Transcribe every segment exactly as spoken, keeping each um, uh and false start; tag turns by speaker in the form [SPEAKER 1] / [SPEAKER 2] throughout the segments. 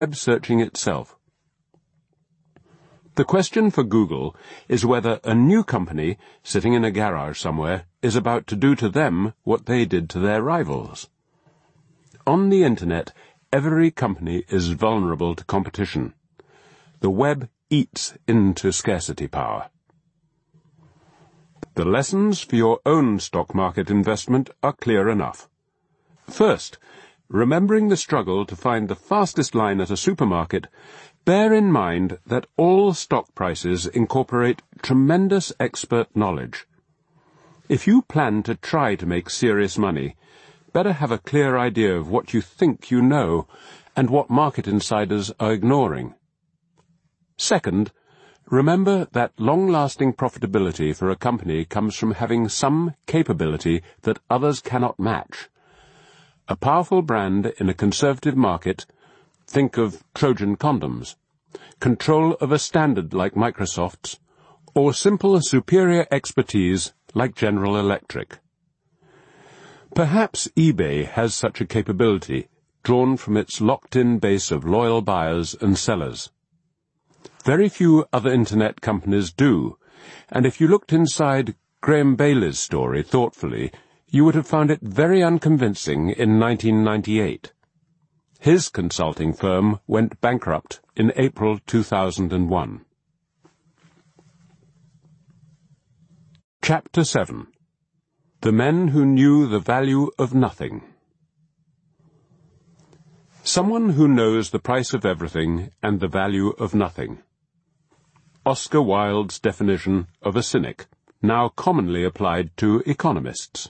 [SPEAKER 1] web searching itself. The question for Google is whether a new company, sitting in a garage somewhere, is about to do to them what they did to their rivals. On the Internet, every company is vulnerable to competition. The web eats into scarcity power. The lessons for your own stock market investment are clear enough. First, remembering the struggle to find the fastest line at a supermarket, bear in mind that all stock prices incorporate tremendous expert knowledge. If you plan to try to make serious money, better have a clear idea of what you think you know and what market insiders are ignoring. Second, remember that long-lasting profitability for a company comes from having some capability that others cannot match. A powerful brand in a conservative market, think of Trojan condoms, control of a standard like Microsoft's, or simple superior expertise like General Electric. Perhaps eBay has such a capability, drawn from its locked-in base of loyal buyers and sellers. Very few other Internet companies do, and if you looked inside Graham Bailey's story thoughtfully, you would have found it very unconvincing in nineteen ninety-eight. His consulting firm went bankrupt in April two thousand one. Chapter seven. The Men Who Knew the Value of Nothing. Someone who knows the price of everything and the value of nothing. Oscar Wilde's definition of a cynic, now commonly applied to economists.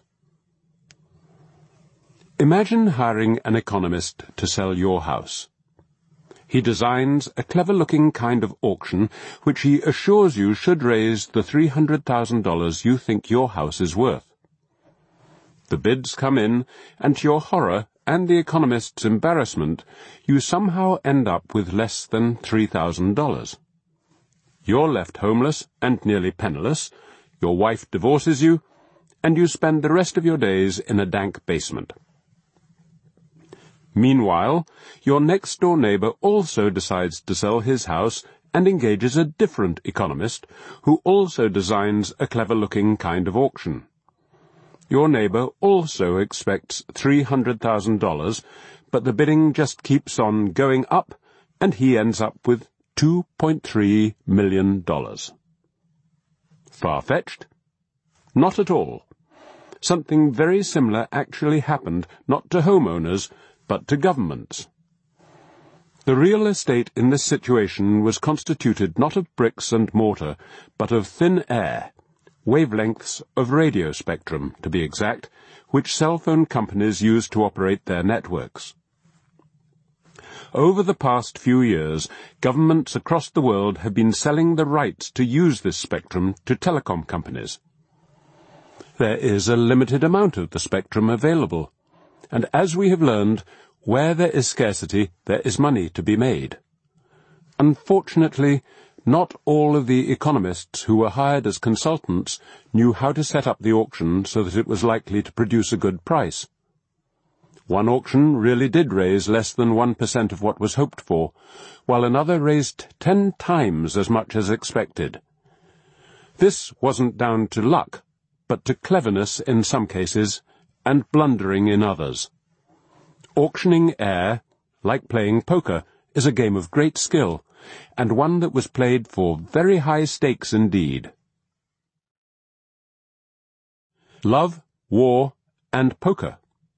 [SPEAKER 1] Imagine hiring an economist to sell your house. He designs a clever-looking kind of auction which he assures you should raise the three hundred thousand dollars you think your house is worth. The bids come in, and to your horror and the economist's embarrassment, you somehow end up with less than three thousand dollars. You're left homeless and nearly penniless, your wife divorces you, and you spend the rest of your days in a dank basement. Meanwhile, your next-door neighbor also decides to sell his house and engages a different economist who also designs a clever-looking kind of auction. Your neighbor also expects three hundred thousand dollars, but the bidding just keeps on going up, and he ends up with two point three million dollars. Far-fetched? Not at all. Something very similar actually happened, not to homeowners, but to governments. The real estate in this situation was constituted not of bricks and mortar, but of thin air, wavelengths of radio spectrum, to be exact, which cell phone companies use to operate their networks. Over the past few years, governments across the world have been selling the rights to use this spectrum to telecom companies. There is a limited amount of the spectrum available, and as we have learned, where there is scarcity, there is money to be made. Unfortunately, not all of the economists who were hired as consultants knew how to set up the auction so that it was likely to produce a good price. One auction really did raise less than one percent of what was hoped for, while another raised ten times as much as expected. This wasn't down to luck, but to cleverness in some cases, and blundering in others. Auctioning air, like playing poker, is a game of great skill, and one that was played for very high stakes indeed. Love, War, and Poker.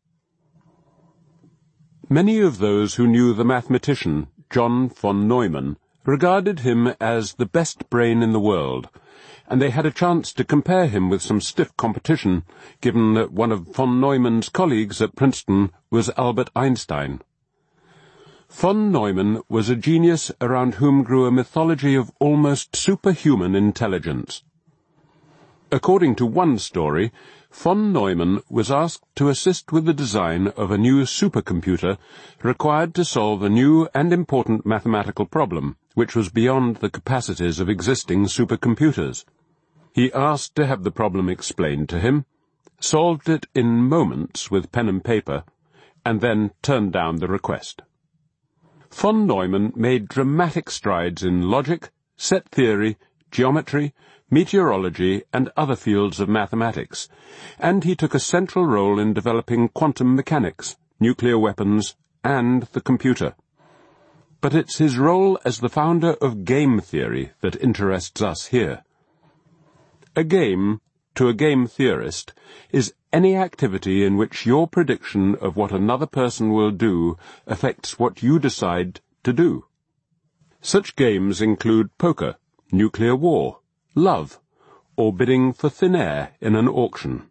[SPEAKER 1] Many of those who knew the mathematician, John von Neumann, regarded him as the best brain in the world, and they had a chance to compare him with some stiff competition, given that one of von Neumann's colleagues at Princeton was Albert Einstein. Von Neumann was a genius around whom grew a mythology of almost superhuman intelligence. According to one story, von Neumann was asked to assist with the design of a new supercomputer required to solve a new and important mathematical problem, which was beyond the capacities of existing supercomputers. He asked to have the problem explained to him, solved it in moments with pen and paper, and then turned down the request. Von Neumann made dramatic strides in logic, set theory, geometry, meteorology, and other fields of mathematics, and he took a central role in developing quantum mechanics, nuclear weapons, and the computer. But it's his role as the founder of game theory that interests us here. A game, to a game theorist, is any activity in which your prediction of what another person will do affects what you decide to do. Such games include poker, nuclear war, love, or bidding for thin air in an auction.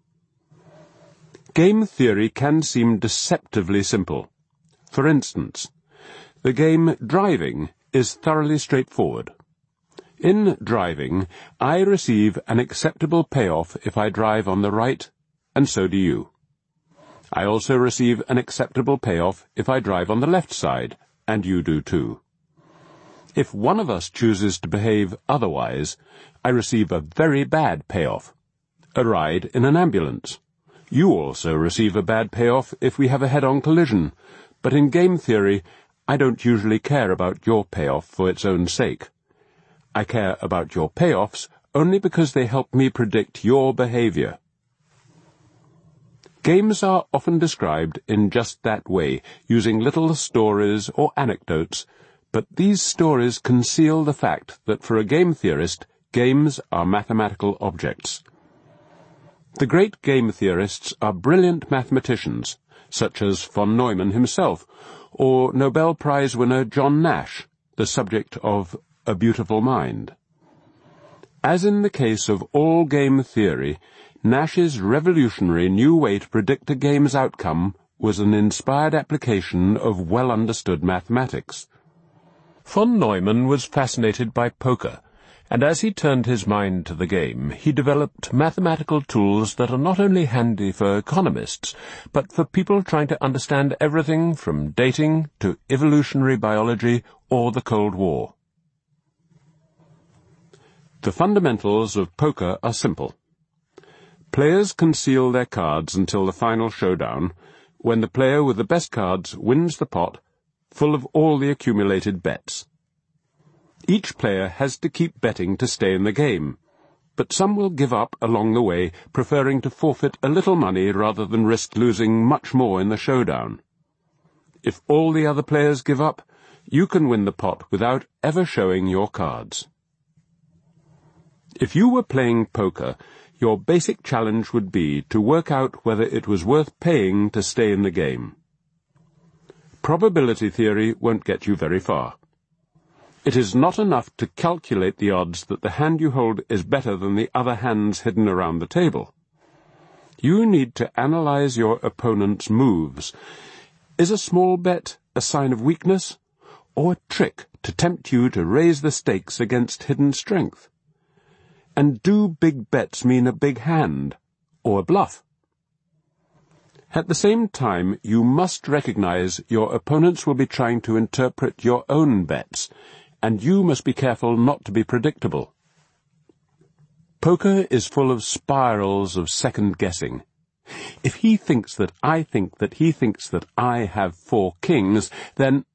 [SPEAKER 1] Game theory can seem deceptively simple. For instance, the game driving is thoroughly straightforward. In driving, I receive an acceptable payoff if I drive on the right, and so do you. I also receive an acceptable payoff if I drive on the left side, and you do too. If one of us chooses to behave otherwise, I receive a very bad payoff, a ride in an ambulance. You also receive a bad payoff if we have a head-on collision, but in game theory, I don't usually care about your payoff for its own sake. I care about your payoffs only because they help me predict your behavior. Games are often described in just that way, using little stories or anecdotes, but these stories conceal the fact that for a game theorist, games are mathematical objects. The great game theorists are brilliant mathematicians, such as von Neumann himself, or Nobel Prize winner John Nash, the subject of A Beautiful Mind. As in the case of all game theory, Nash's revolutionary new way to predict a game's outcome was an inspired application of well-understood mathematics. Von Neumann was fascinated by poker, and as he turned his mind to the game, he developed mathematical tools that are not only handy for economists, but for people trying to understand everything from dating to evolutionary biology or the Cold War. The fundamentals of poker are simple. Players conceal their cards until the final showdown, when the player with the best cards wins the pot, full of all the accumulated bets. Each player has to keep betting to stay in the game, but some will give up along the way, preferring to forfeit a little money rather than risk losing much more in the showdown. If all the other players give up, you can win the pot without ever showing your cards. If you were playing poker, your basic challenge would be to work out whether it was worth paying to stay in the game. Probability theory won't get you very far. It is not enough to calculate the odds that the hand you hold is better than the other hands hidden around the table. You need to analyze your opponent's moves. Is a small bet a sign of weakness, or a trick to tempt you to raise the stakes against hidden strength? And do big bets mean a big hand, or a bluff? At the same time, you must recognize your opponents will be trying to interpret your own bets, and you must be careful not to be predictable. Poker is full of spirals of second-guessing. If he thinks that I think that he thinks that I have four kings, then...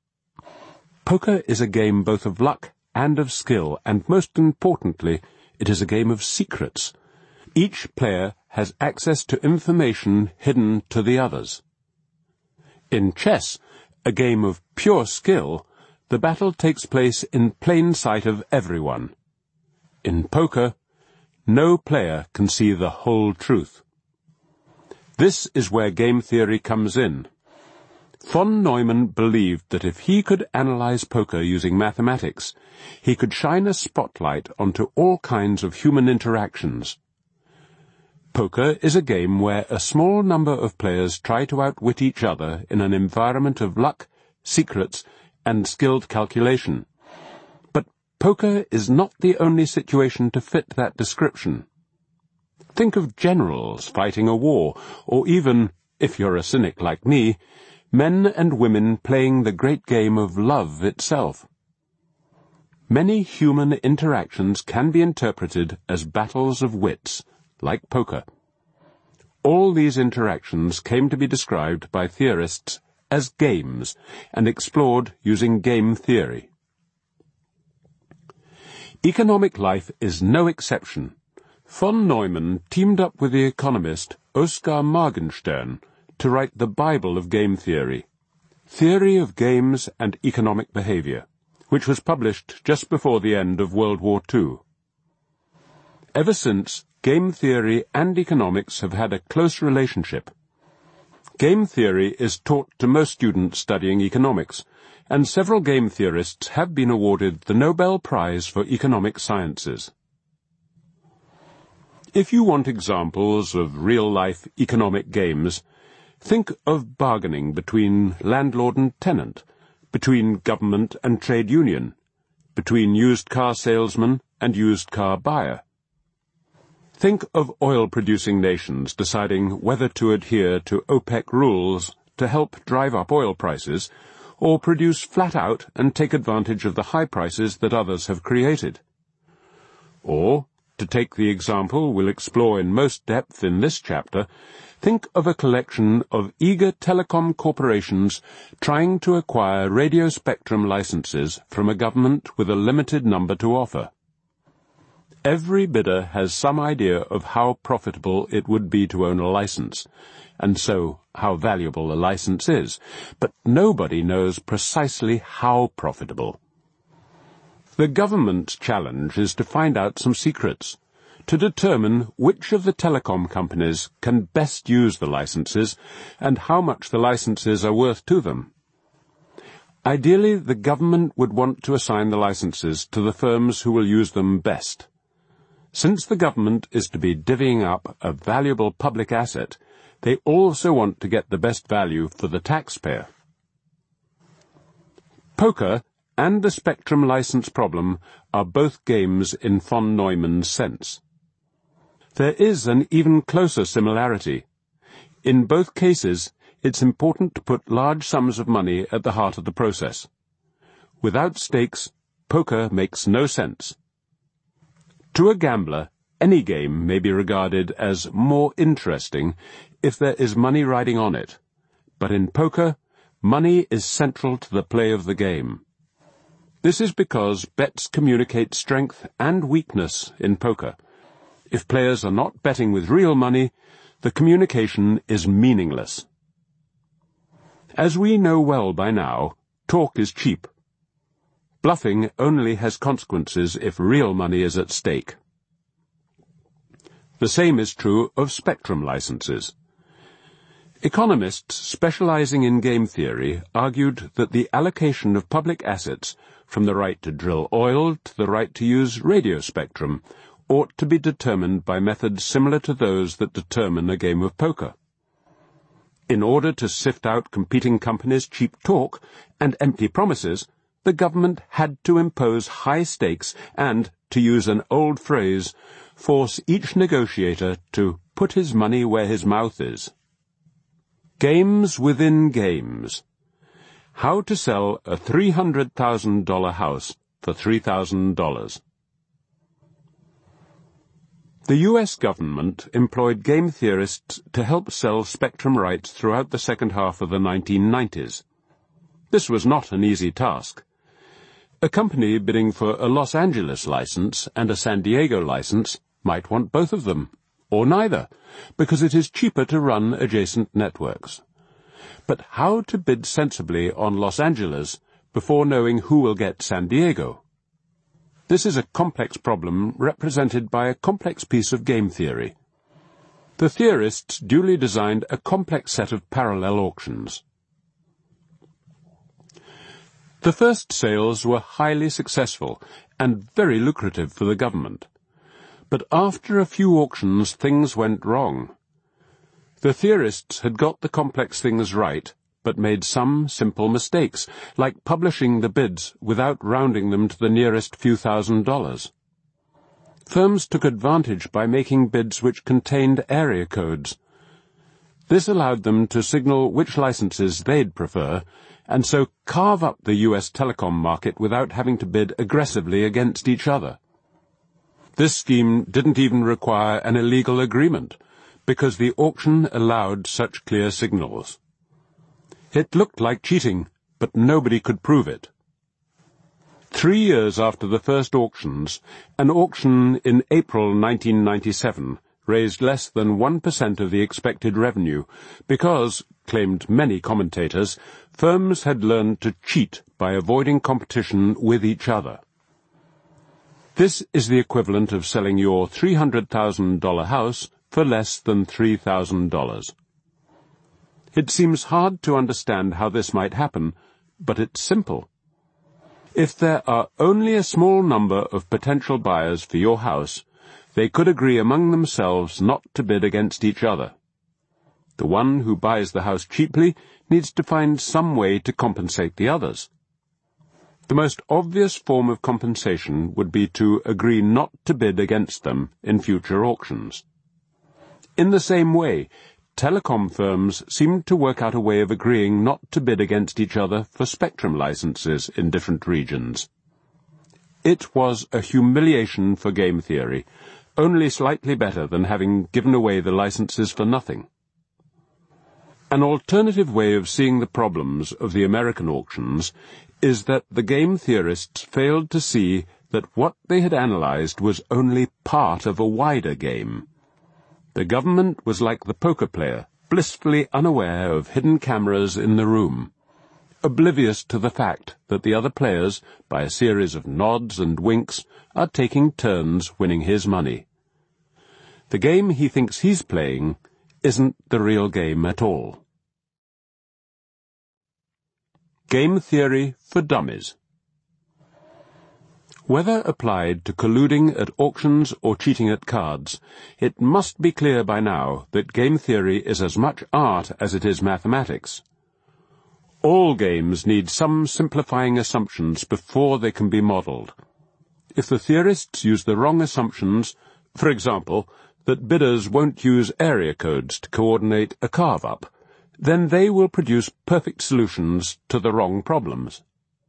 [SPEAKER 1] Poker is a game both of luck and of skill, and most importantly, it is a game of secrets. Each player has access to information hidden to the others. In chess, a game of pure skill, the battle takes place in plain sight of everyone. In poker, no player can see the whole truth. This is where game theory comes in. Von Neumann believed that if he could analyze poker using mathematics, he could shine a spotlight onto all kinds of human interactions. Poker is a game where a small number of players try to outwit each other in an environment of luck, secrets, and skilled calculation. But poker is not the only situation to fit that description. Think of generals fighting a war, or even, if you're a cynic like me, men and women playing the great game of love itself. Many human interactions can be interpreted as battles of wits, like poker. All these interactions came to be described by theorists as games and explored using game theory. Economic life is no exception. Von Neumann teamed up with the economist Oskar Morgenstern to write the Bible of game theory, Theory of Games and Economic Behavior, which was published just before the end of World War Two. Ever since, game theory and economics have had a close relationship. Game theory is taught to most students studying economics, and several game theorists have been awarded the Nobel Prize for Economic Sciences. If you want examples of real-life economic games, think of bargaining between landlord and tenant, between government and trade union, between used car salesman and used car buyer. Think of oil-producing nations deciding whether to adhere to OPEC rules to help drive up oil prices, or produce flat out and take advantage of the high prices that others have created. Or, to take the example we'll explore in most depth in this chapter, think of a collection of eager telecom corporations trying to acquire radio spectrum licenses from a government with a limited number to offer. Every bidder has some idea of how profitable it would be to own a license, and so how valuable a license is, but nobody knows precisely how profitable. The government's challenge is to find out some secrets, to determine which of the telecom companies can best use the licenses and how much the licenses are worth to them. Ideally, the government would want to assign the licenses to the firms who will use them best. Since the government is to be divvying up a valuable public asset, they also want to get the best value for the taxpayer. Poker and the spectrum license problem are both games in von Neumann's sense. There is an even closer similarity. In both cases, it's important to put large sums of money at the heart of the process. Without stakes, poker makes no sense. To a gambler, any game may be regarded as more interesting if there is money riding on it, but in poker, money is central to the play of the game. This is because bets communicate strength and weakness in poker. If players are not betting with real money, the communication is meaningless. As we know well by now, talk is cheap. Bluffing only has consequences if real money is at stake. The same is true of spectrum licenses. Economists specializing in game theory argued that the allocation of public assets, from the right to drill oil to the right to use radio spectrum, ought to be determined by methods similar to those that determine a game of poker. In order to sift out competing companies' cheap talk and empty promises, the government had to impose high stakes and, to use an old phrase, force each negotiator to put his money where his mouth is. Games within games. How to sell a three hundred thousand dollar house for three thousand dollars. The U S government employed game theorists to help sell spectrum rights throughout the second half of the nineteen nineties. This was not an easy task. A company bidding for a Los Angeles license and a San Diego license might want both of them, or neither, because it is cheaper to run adjacent networks. But how to bid sensibly on Los Angeles before knowing who will get San Diego? This is a complex problem represented by a complex piece of game theory. The theorists duly designed a complex set of parallel auctions. The first sales were highly successful and very lucrative for the government. But after a few auctions, things went wrong. The theorists had got the complex things right, but made some simple mistakes, like publishing the bids without rounding them to the nearest few thousand dollars. Firms took advantage by making bids which contained area codes. This allowed them to signal which licenses they'd prefer, and so carve up the U S telecom market without having to bid aggressively against each other. This scheme didn't even require an illegal agreement, because the auction allowed such clear signals. It looked like cheating, but nobody could prove it. Three years after the first auctions, an auction in April nineteen ninety-seven raised less than one percent of the expected revenue because, claimed many commentators, firms had learned to cheat by avoiding competition with each other. This is the equivalent of selling your three hundred thousand dollar house for less than three thousand dollars. It seems hard to understand how this might happen, but it's simple. If there are only a small number of potential buyers for your house, they could agree among themselves not to bid against each other. The one who buys the house cheaply needs to find some way to compensate the others. The most obvious form of compensation would be to agree not to bid against them in future auctions. In the same way, telecom firms seemed to work out a way of agreeing not to bid against each other for spectrum licenses in different regions. It was a humiliation for game theory, only slightly better than having given away the licenses for nothing. An alternative way of seeing the problems of the American auctions is that the game theorists failed to see that what they had analyzed was only part of a wider game. The government was like the poker player, blissfully unaware of hidden cameras in the room, oblivious to the fact that the other players, by a series of nods and winks, are taking turns winning his money. The game he thinks he's playing isn't the real game at all. Game theory for dummies. Whether applied to colluding at auctions or cheating at cards, it must be clear by now that game theory is as much art as it is mathematics. All games need some simplifying assumptions before they can be modeled. If the theorists use the wrong assumptions, for example, that bidders won't use area codes to coordinate a carve-up, then they will produce perfect solutions to the wrong problems.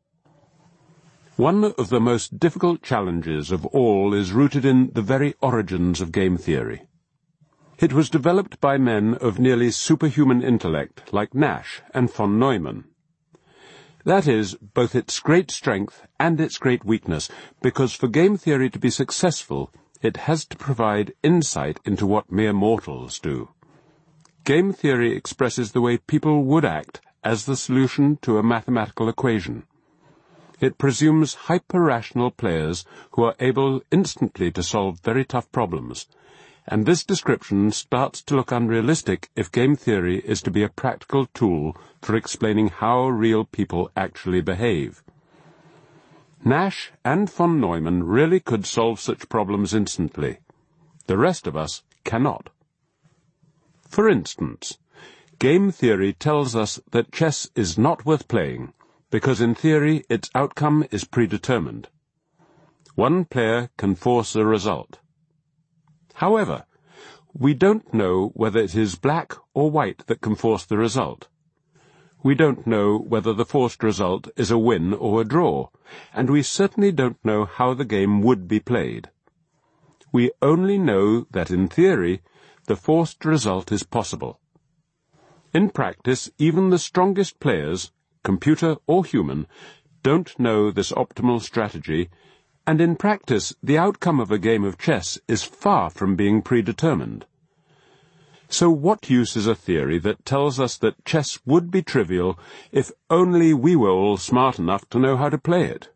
[SPEAKER 1] One of the most difficult challenges of all is rooted in the very origins of game theory. It was developed by men of nearly superhuman intellect like Nash and von Neumann. That is both its great strength and its great weakness, because for game theory to be successful, it has to provide insight into what mere mortals do. Game theory expresses the way people would act as the solution to a mathematical equation. It presumes hyper-rational players who are able instantly to solve very tough problems, and this description starts to look unrealistic if game theory is to be a practical tool for explaining how real people actually behave. Nash and von Neumann really could solve such problems instantly. The rest of us cannot. For instance, game theory tells us that chess is not worth playing, because in theory its outcome is predetermined. One player can force a result. However, we don't know whether it is black or white that can force the result. We don't know whether the forced result is a win or a draw, and we certainly don't know how the game would be played. We only know that in theory, the forced result is possible. In practice, even the strongest players, computer or human, don't know this optimal strategy, and in practice the outcome of a game of chess is far from being predetermined. So what use is a theory that tells us that chess would be trivial if only we were all smart enough to know how to play it?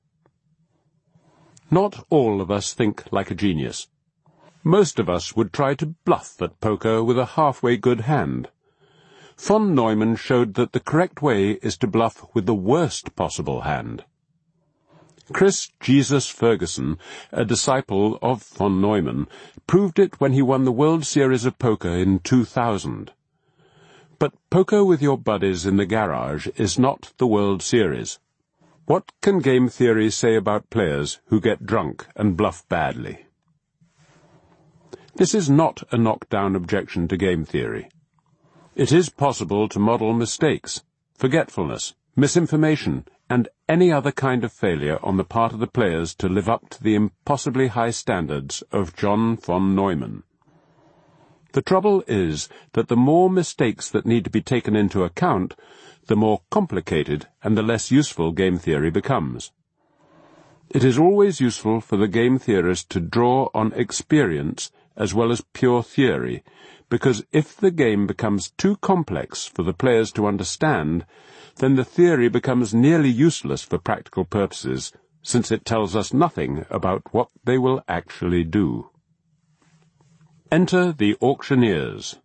[SPEAKER 1] Not all of us think like a genius. Most of us would try to bluff at poker with a halfway good hand. Von Neumann showed that the correct way is to bluff with the worst possible hand. Chris Jesus Ferguson, a disciple of von Neumann, proved it when he won the World Series of Poker in two thousand. But poker with your buddies in the garage is not the World Series. What can game theory say about players who get drunk and bluff badly? This is not a knockdown objection to game theory. It is possible to model mistakes, forgetfulness, misinformation, and any other kind of failure on the part of the players to live up to the impossibly high standards of John von Neumann. The trouble is that the more mistakes that need to be taken into account, the more complicated and the less useful game theory becomes. It is always useful for the game theorist to draw on experience as well as pure theory, because if the game becomes too complex for the players to understand, then the theory becomes nearly useless for practical purposes, since it tells us nothing about what they will actually do. Enter the auctioneers.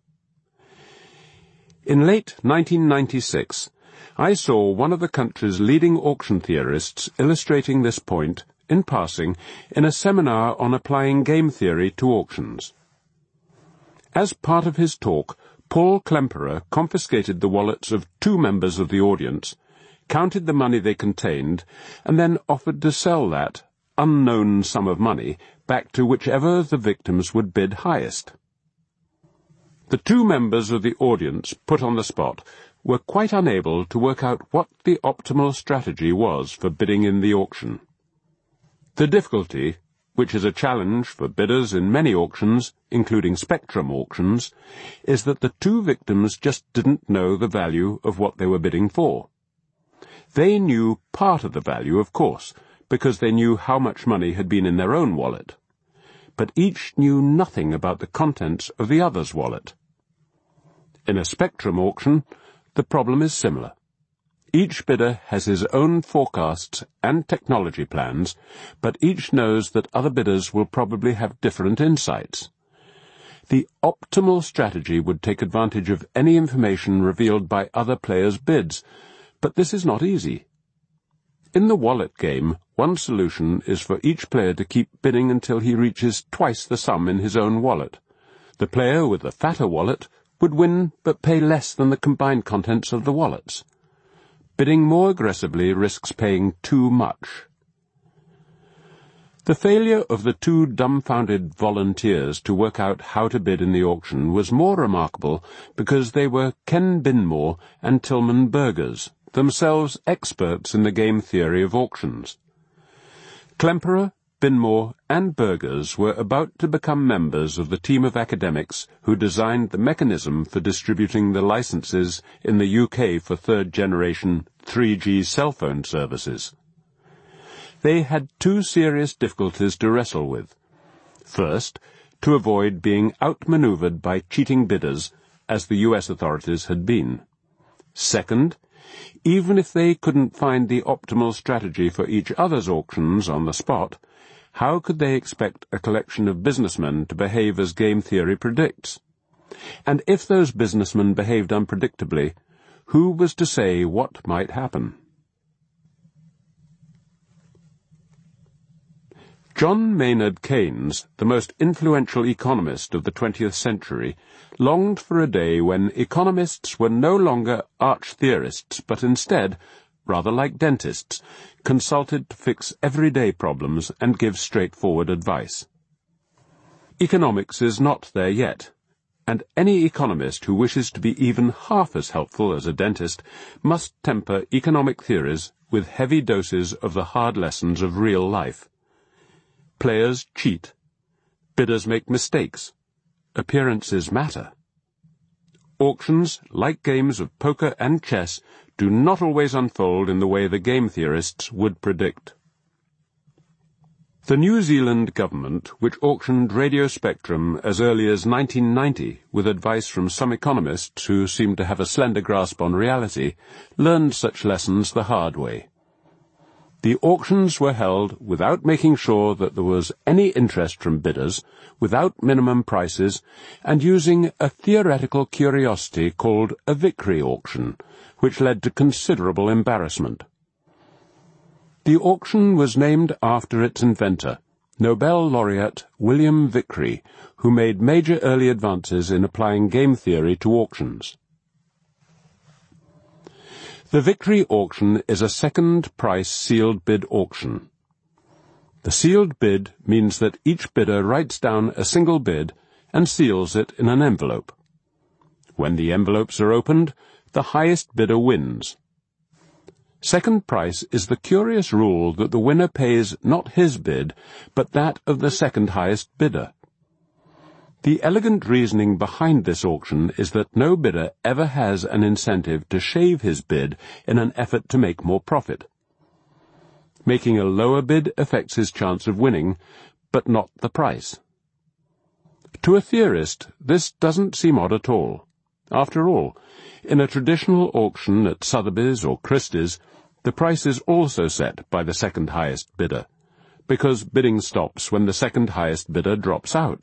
[SPEAKER 1] In late nineteen ninety-six, I saw one of the country's leading auction theorists illustrating this point, in passing, in a seminar on applying game theory to auctions. As part of his talk, Paul Klemperer confiscated the wallets of two members of the audience, counted the money they contained, and then offered to sell that unknown sum of money back to whichever the victims would bid highest. The two members of the audience put on the spot were quite unable to work out what the optimal strategy was for bidding in the auction. The difficulty, which is a challenge for bidders in many auctions, including spectrum auctions, is that the two victims just didn't know the value of what they were bidding for. They knew part of the value, of course, because they knew how much money had been in their own wallet, but each knew nothing about the contents of the other's wallet. In a spectrum auction, the problem is similar. Each bidder has his own forecasts and technology plans, but each knows that other bidders will probably have different insights. The optimal strategy would take advantage of any information revealed by other players' bids, but this is not easy. In the wallet game, one solution is for each player to keep bidding until he reaches twice the sum in his own wallet. The player with the fatter wallet would win but pay less than the combined contents of the wallets. Bidding more aggressively risks paying too much. The failure of the two dumbfounded volunteers to work out how to bid in the auction was more remarkable because they were Ken Binmore and Tilman Burgers, themselves experts in the game theory of auctions. Klemperer, Binmore, and Burgers were about to become members of the team of academics who designed the mechanism for distributing the licenses in the U K for third-generation three G cell phone services. They had two serious difficulties to wrestle with. First, to avoid being outmaneuvered by cheating bidders, as the U S authorities had been. Second, even if they couldn't find the optimal strategy for each other's auctions on the spot, how could they expect a collection of businessmen to behave as game theory predicts? And if those businessmen behaved unpredictably, who was to say what might happen? John Maynard Keynes, the most influential economist of the twentieth century, longed for a day when economists were no longer arch-theorists, but instead, rather like dentists, consulted to fix everyday problems and give straightforward advice. Economics is not there yet, and any economist who wishes to be even half as helpful as a dentist must temper economic theories with heavy doses of the hard lessons of real life. Players cheat. Bidders make mistakes. Appearances matter. Auctions, like games of poker and chess, do not always unfold in the way the game theorists would predict. The New Zealand government, which auctioned radio spectrum as early as nineteen ninety with advice from some economists who seemed to have a slender grasp on reality, learned such lessons the hard way. The auctions were held without making sure that there was any interest from bidders, without minimum prices, and using a theoretical curiosity called a Vickrey auction, which led to considerable embarrassment. The auction was named after its inventor, Nobel laureate William Vickrey, who made major early advances in applying game theory to auctions. The Vickrey auction is a second-price sealed bid auction. The sealed bid means that each bidder writes down a single bid and seals it in an envelope. When the envelopes are opened, the highest bidder wins. Second price is the curious rule that the winner pays not his bid, but that of the second highest bidder. The elegant reasoning behind this auction is that no bidder ever has an incentive to shave his bid in an effort to make more profit. Making a lower bid affects his chance of winning, but not the price. To a theorist, this doesn't seem odd at all. After all, in a traditional auction at Sotheby's or Christie's, the price is also set by the second highest bidder, because bidding stops when the second highest bidder drops out.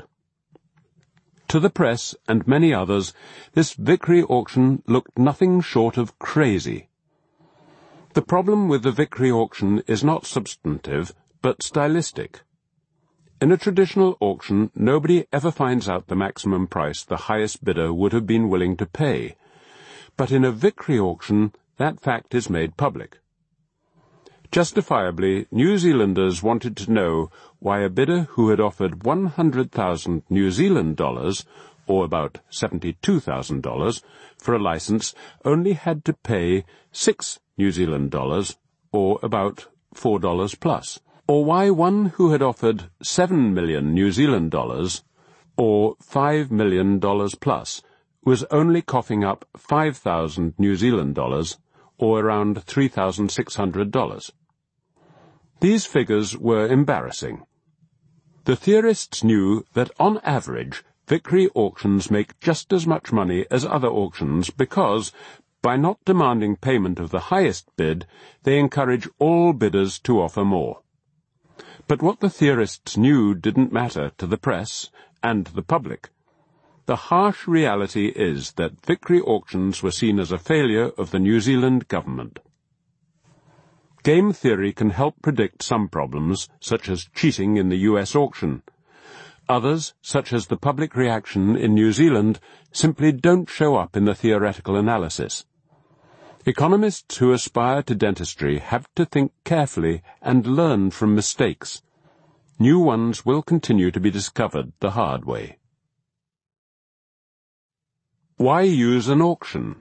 [SPEAKER 1] To the press and many others, this Vickrey auction looked nothing short of crazy. The problem with the Vickrey auction is not substantive, but stylistic. In a traditional auction, nobody ever finds out the maximum price the highest bidder would have been willing to pay. But in a Vickrey auction, that fact is made public. Justifiably, New Zealanders wanted to know why a bidder who had offered one hundred thousand New Zealand dollars, or about seventy-two thousand dollars, for a license only had to pay six New Zealand dollars, or about four dollars plus, or why one who had offered seven million New Zealand dollars, or five million dollars plus, was only coughing up five thousand New Zealand dollars, or around three thousand six hundred dollars. These figures were embarrassing. The theorists knew that, on average, Vickrey auctions make just as much money as other auctions because, by not demanding payment of the highest bid, they encourage all bidders to offer more. But what the theorists knew didn't matter to the press and the public. The harsh reality is that Vickrey auctions were seen as a failure of the New Zealand government. Game theory can help predict some problems, such as cheating in the U S auction. Others, such as the public reaction in New Zealand, simply don't show up in the theoretical analysis. Economists who aspire to dentistry have to think carefully and learn from mistakes. New ones will continue to be discovered the hard way. Why use an auction?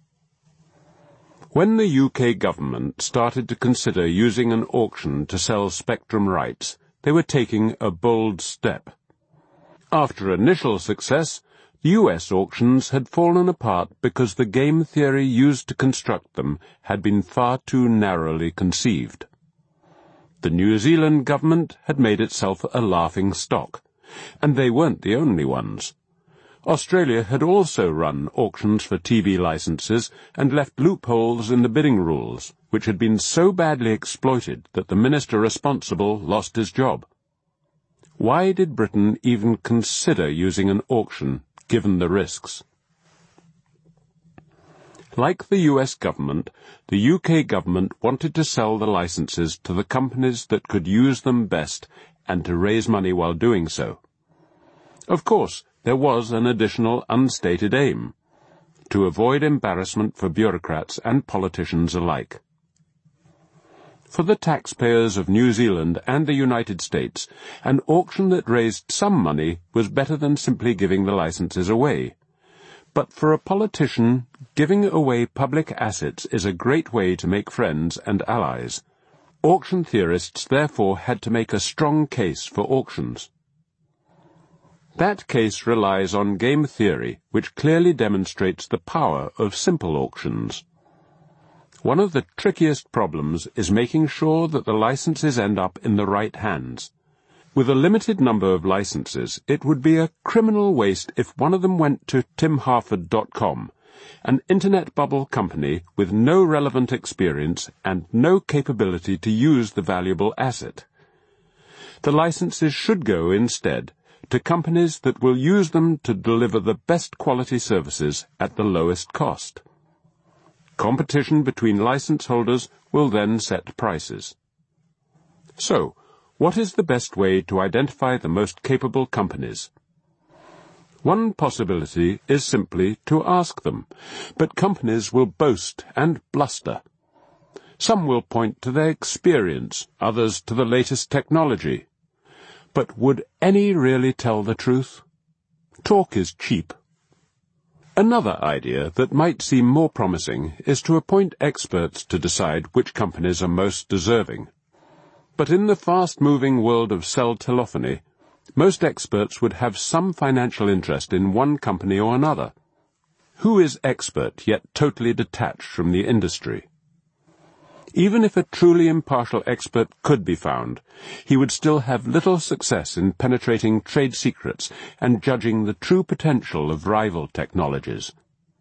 [SPEAKER 1] When the U K government started to consider using an auction to sell spectrum rights, they were taking a bold step. After initial success, the U S auctions had fallen apart because the game theory used to construct them had been far too narrowly conceived. The New Zealand government had made itself a laughing stock, and they weren't the only ones. Australia had also run auctions for T V licenses and left loopholes in the bidding rules, which had been so badly exploited that the minister responsible lost his job. Why did Britain even consider using an auction, given the risks? Like the U S government, the U K government wanted to sell the licenses to the companies that could use them best and to raise money while doing so. Of course, there was an additional unstated aim: to avoid embarrassment for bureaucrats and politicians alike. For the taxpayers of New Zealand and the United States, an auction that raised some money was better than simply giving the licenses away. But for a politician, giving away public assets is a great way to make friends and allies. Auction theorists therefore had to make a strong case for auctions. That case relies on game theory, which clearly demonstrates the power of simple auctions. One of the trickiest problems is making sure that the licenses end up in the right hands. With a limited number of licenses, it would be a criminal waste if one of them went to tim harford dot com, an internet bubble company with no relevant experience and no capability to use the valuable asset. The licenses should go, instead, to companies that will use them to deliver the best quality services at the lowest cost. Competition between license holders will then set prices. So, what is the best way to identify the most capable companies? One possibility is simply to ask them, but companies will boast and bluster. Some will point to their experience, others to the latest technology. But would any really tell the truth? Talk is cheap. Another idea that might seem more promising is to appoint experts to decide which companies are most deserving. But in the fast-moving world of cell telephony, Most experts would have some financial interest in one company or another. Who is expert yet totally detached from the industry? Even if a truly impartial expert could be found, he would still have little success in penetrating trade secrets and judging the true potential of rival technologies.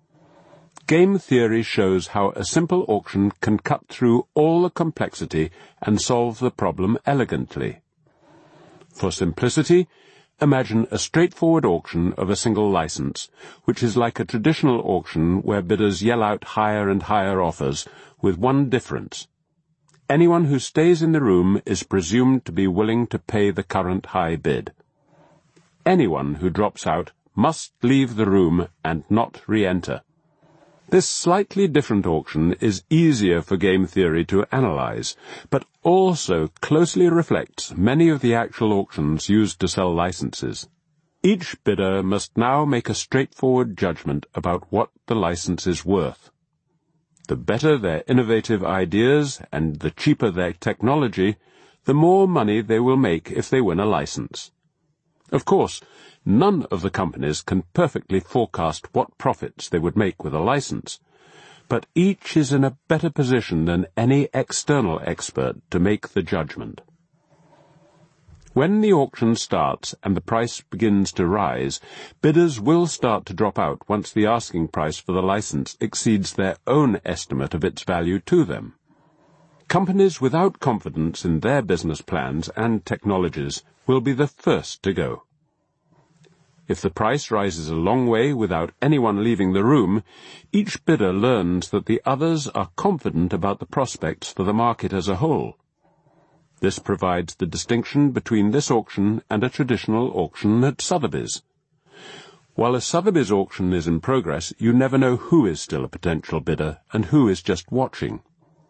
[SPEAKER 1] Game theory shows how a simple auction can cut through all the complexity and solve the problem elegantly. For simplicity, imagine a straightforward auction of a single license, which is like a traditional auction where bidders yell out higher and higher offers, with one difference. Anyone who stays in the room is presumed to be willing to pay the current high bid. Anyone who drops out must leave the room and not re-enter. This slightly different auction is easier for game theory to analyze, but also closely reflects many of the actual auctions used to sell licenses. Each bidder must now make a straightforward judgment about what the license is worth. The better their innovative ideas and the cheaper their technology, the more money they will make if they win a license. Of course, none of the companies can perfectly forecast what profits they would make with a license, but each is in a better position than any external expert to make the judgment. When the auction starts and the price begins to rise, bidders will start to drop out once the asking price for the license exceeds their own estimate of its value to them. Companies without confidence in their business plans and technologies will be the first to go. If the price rises a long way without anyone leaving the room, each bidder learns that the others are confident about the prospects for the market as a whole. This provides the distinction between this auction and a traditional auction at Sotheby's. While a Sotheby's auction is in progress, you never know who is still a potential bidder and who is just watching.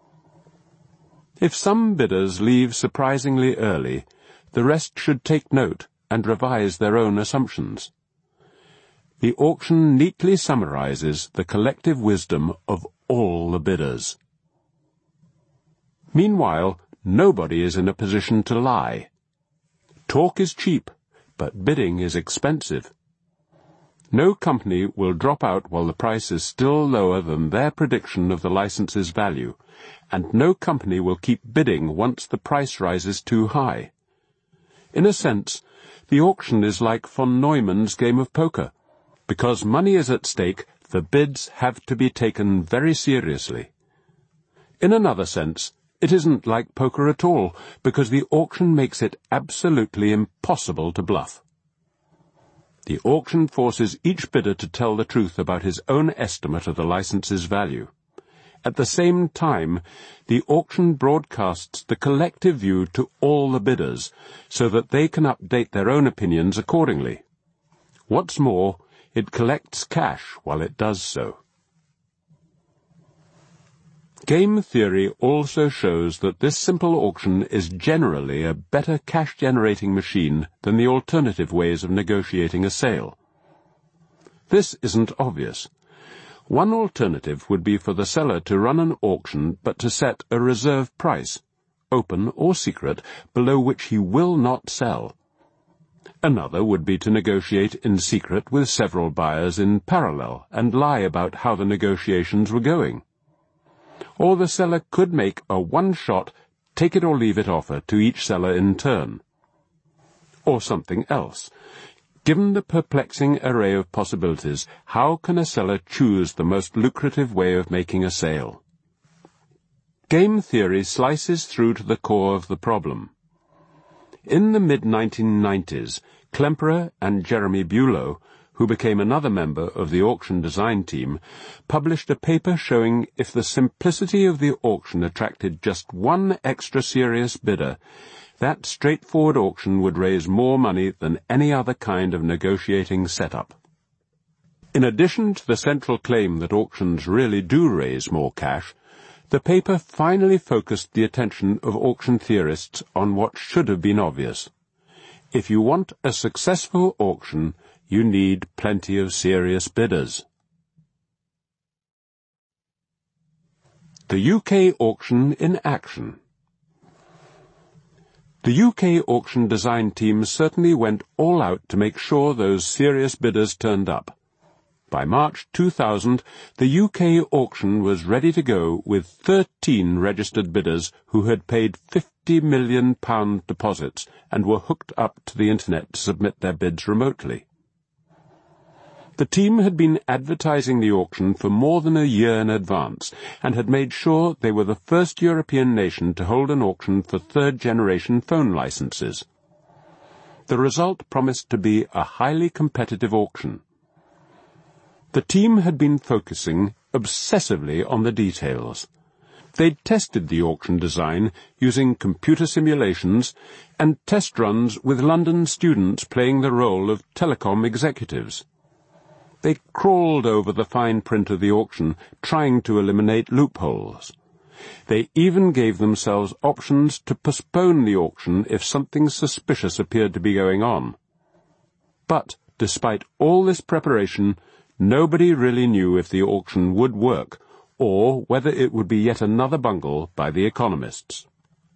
[SPEAKER 1] If some bidders leave surprisingly early, the rest should take note and revise their own assumptions. The auction neatly summarizes the collective wisdom of all the bidders. Meanwhile, nobody is in a position to lie. Talk is cheap, but bidding is expensive. No company will drop out while the price is still lower than their prediction of the license's value, and no company will keep bidding once the price rises too high. In a sense, the auction is like von Neumann's game of poker. Because money is at stake, the bids have to be taken very seriously. In another sense, it isn't like poker at all, because the auction makes it absolutely impossible to bluff. The auction forces each bidder to tell the truth about his own estimate of the license's value. At the same time, the auction broadcasts the collective view to all the bidders, so that they can update their own opinions accordingly. What's more, it collects cash while it does so. Game theory also shows that this simple auction is generally a better cash-generating machine than the alternative ways of negotiating a sale. This isn't obvious. One alternative would be for the seller to run an auction but to set a reserve price, open or secret, below which he will not sell. Another would be to negotiate in secret with several buyers in parallel and lie about how the negotiations were going. Or the seller could make a one-shot, take-it-or-leave-it offer to each seller in turn. Or something else. Given the perplexing array of possibilities, how can a seller choose the most lucrative way of making a sale? Game theory slices through to the core of the problem. In the mid nineteen nineties, Klemperer and Jeremy Bulow, who became another member of the auction design team, published a paper showing if the simplicity of the auction attracted just one extra serious bidder, that straightforward auction would raise more money than any other kind of negotiating setup. In addition to the central claim that auctions really do raise more cash, the paper finally focused the attention of auction theorists on what should have been obvious. If you want a successful auction, you need plenty of serious bidders. The U K auction in action. The U K auction design team certainly went all out to make sure those serious bidders turned up. By March two thousand, the U K auction was ready to go with thirteen registered bidders who had paid fifty million pound deposits and were hooked up to the Internet to submit their bids remotely. The team had been advertising the auction for more than a year in advance and had made sure they were the first European nation to hold an auction for third-generation phone licenses. The result promised to be a highly competitive auction. The team had been focusing obsessively on the details. They'd tested the auction design using computer simulations and test runs with London students playing the role of telecom executives. They crawled over the fine print of the auction, trying to eliminate loopholes. They even gave themselves options to postpone the auction if something suspicious appeared to be going on. But, despite all this preparation, nobody really knew if the auction would work, or whether it would be yet another bungle by the economists.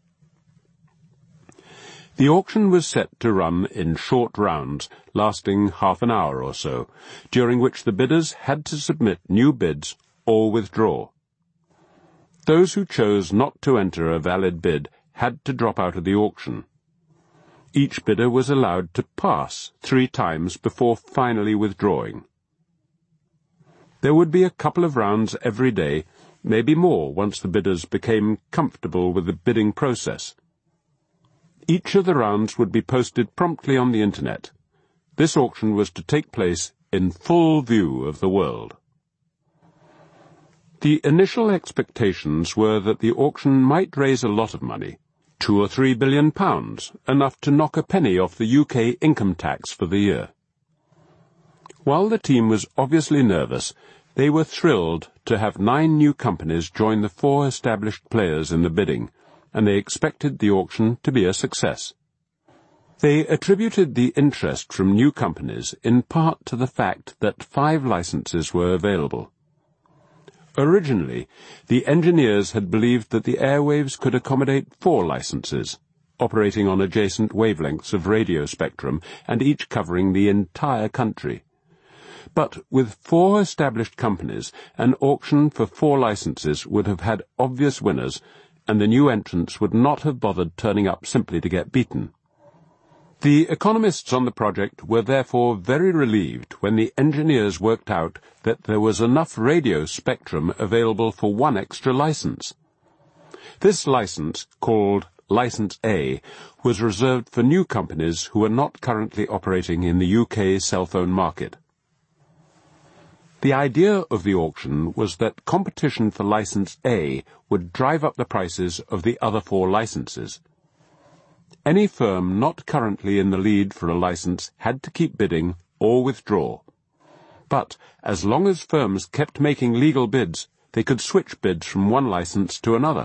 [SPEAKER 1] The auction was set to run in short rounds, lasting half an hour or so, during which the bidders had to submit new bids or withdraw. Those who chose not to enter a valid bid had to drop out of the auction. Each bidder was allowed to pass three times before finally withdrawing. There would be a couple of rounds every day, maybe more once the bidders became comfortable with the bidding process. Each of the rounds would be posted promptly on the Internet. This auction was to take place in full view of the world. The initial expectations were that the auction might raise a lot of money, two or three billion pounds, enough to knock a penny off the U K income tax for the year. While the team was obviously nervous, they were thrilled to have nine new companies join the four established players in the bidding, and they expected the auction to be a success. They attributed the interest from new companies in part to the fact that five licenses were available. Originally, the engineers had believed that the airwaves could accommodate four licenses, operating on adjacent wavelengths of radio spectrum and each covering the entire country. But with four established companies, an auction for four licenses would have had obvious winners, and the new entrants would not have bothered turning up simply to get beaten. The economists on the project were therefore very relieved when the engineers worked out that there was enough radio spectrum available for one extra license. This license, called License A, was reserved for new companies who were not currently operating in the U K cell phone market. The idea of the auction was that competition for License A would drive up the prices of the other four licenses. Any firm not currently in the lead for a license had to keep bidding or withdraw. But as long as firms kept making legal bids, they could switch bids from one license to another.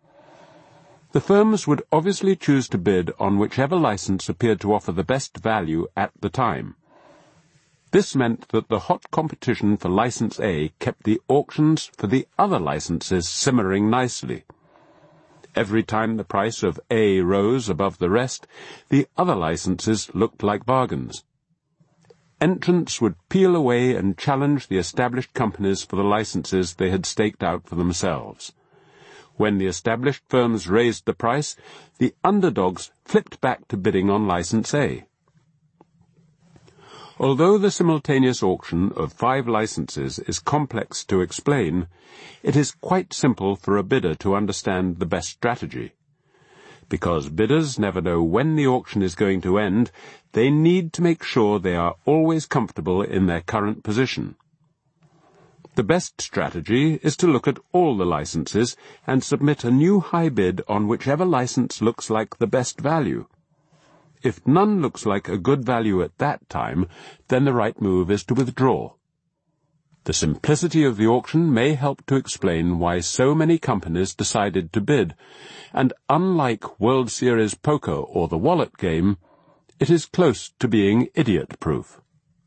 [SPEAKER 1] The firms would obviously choose to bid on whichever license appeared to offer the best value at the time. This meant that the hot competition for License A kept the auctions for the other licenses simmering nicely. Every time the price of A rose above the rest, the other licenses looked like bargains. Entrants would peel away and challenge the established companies for the licenses they had staked out for themselves. When the established firms raised the price, the underdogs flipped back to bidding on License A. Although the simultaneous auction of five licenses is complex to explain, it is quite simple for a bidder to understand the best strategy. Because bidders never know when the auction is going to end, they need to make sure they are always comfortable in their current position. The best strategy is to look at all the licenses and submit a new high bid on whichever license looks like the best value. If none looks like a good value at that time, then the right move is to withdraw. The simplicity of the auction may help to explain why so many companies decided to bid, and unlike World Series poker or the wallet game, it is close to being idiot-proof.